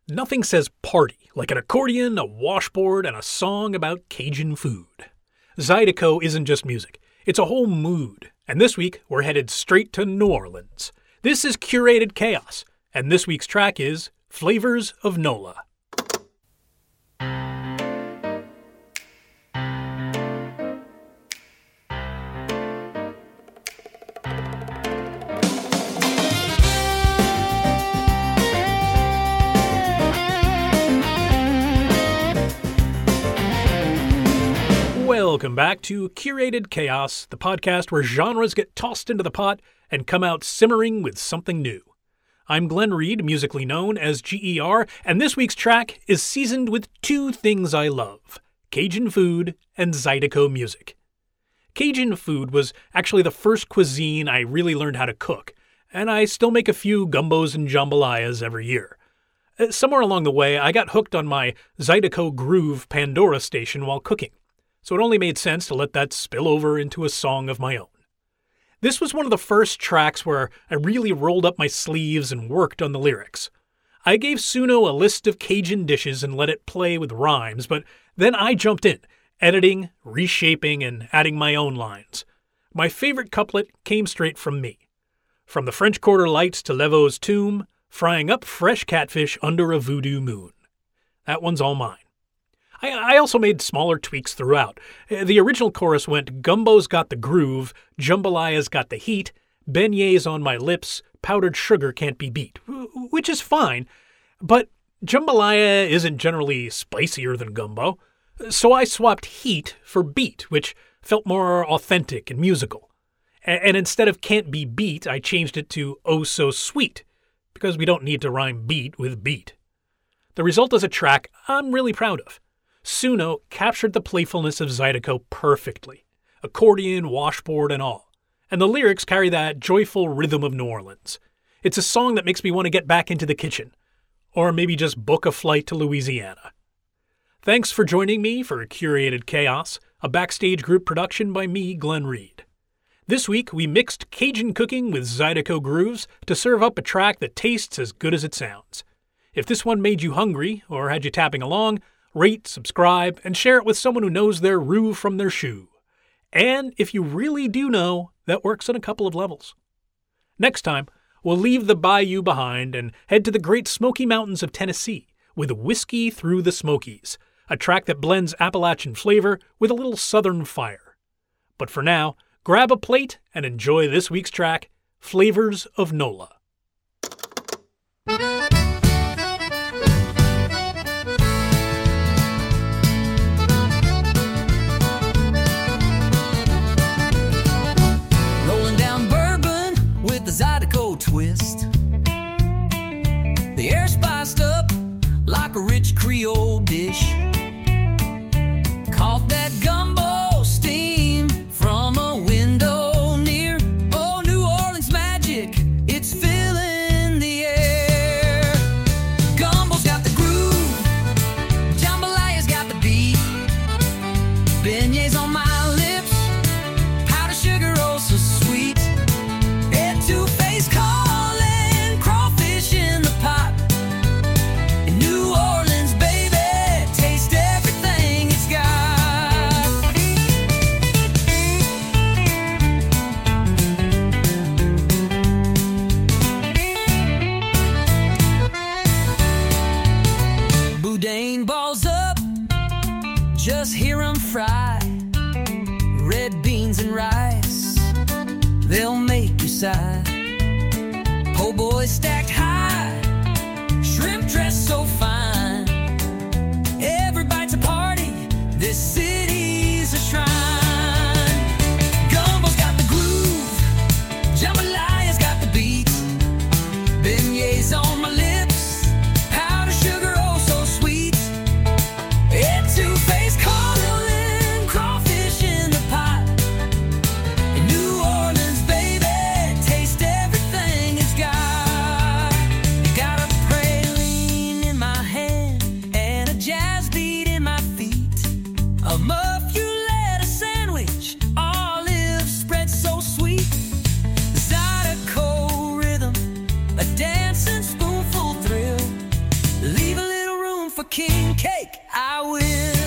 Nothing says party like an accordion, a washboard, and a song about Cajun food. Zydeco isn't just music, it's a whole mood. And this week, we're headed straight to New Orleans. This is Curated Chaos, and this week's track is Flavors of NOLA. Welcome back to Curated Chaos, the podcast where genres get tossed into the pot and come out simmering with something new. I'm Glenn Reed, musically known as GER, and this week's track is seasoned with two things I love: Cajun food and Zydeco music. Cajun food was actually the first cuisine I really learned how to cook, and I still make a few gumbos and jambalayas every year. Somewhere along the way, I got hooked on my Zydeco Groove Pandora station while cooking, so it only made sense to let that spill over into a song of my own. This was one of the first tracks where I really rolled up my sleeves and worked on the lyrics. I gave Suno a list of Cajun dishes and let it play with rhymes, but then I jumped in, editing, reshaping, and adding my own lines. My favorite couplet came straight from me. From the French Quarter lights to Levo's tomb, frying up fresh catfish under a voodoo moon. That one's all mine. I also made smaller tweaks throughout. The original chorus went, "Gumbo's got the groove, jambalaya's got the heat, beignets on my lips, powdered sugar can't be beat," which is fine, but jambalaya isn't generally spicier than gumbo, so I swapped heat for beat, which felt more authentic and musical. And instead of can't be beat, I changed it to oh so sweet, because we don't need to rhyme beat with beat. The result is a track I'm really proud of. Suno captured the playfulness of Zydeco perfectly, accordion, washboard, and all. And the lyrics carry that joyful rhythm of New Orleans. It's a song that makes me want to get back into the kitchen, or maybe just book a flight to Louisiana. Thanks for joining me for Curated Chaos, a backstage group production by me, Glenn Reed. This week, we mixed Cajun cooking with Zydeco grooves to serve up a track that tastes as good as it sounds. If this one made you hungry, or had you tapping along, rate, subscribe, and share it with someone who knows their roux from their shoe. And if you really do know, that works on a couple of levels. Next time, we'll leave the bayou behind and head to the Great Smoky Mountains of Tennessee with Whiskey Through the Smokies, a track that blends Appalachian flavor with a little southern fire. But for now, grab a plate and enjoy this week's track, Flavors of NOLA. Zydeco twist. The air spiced up like a rich Creole dish. Caught that gumbo steam from a window near. Oh, New Orleans magic, it's filling the air. Gumbo's got the groove, jambalaya's got the beat. Beignets on my lips, powdered sugar oh so sweet. Two-faced calling, crawfish in the pot. In New Orleans, baby, taste everything it's got. Boudin balls up, just hear 'em fry. Red beans and rice, they'll make you sigh. Po' boys stacked high, shrimp dressed so fine. Every bite's a party, this city's a shrine. Gumbo's got the groove, jambalaya's got the beat. Beignets on my lips, powdered sugar oh so sweet. It's two-faced calling, crawfish in the pot. In New Orleans, baby, taste everything it's got. king cake, I will.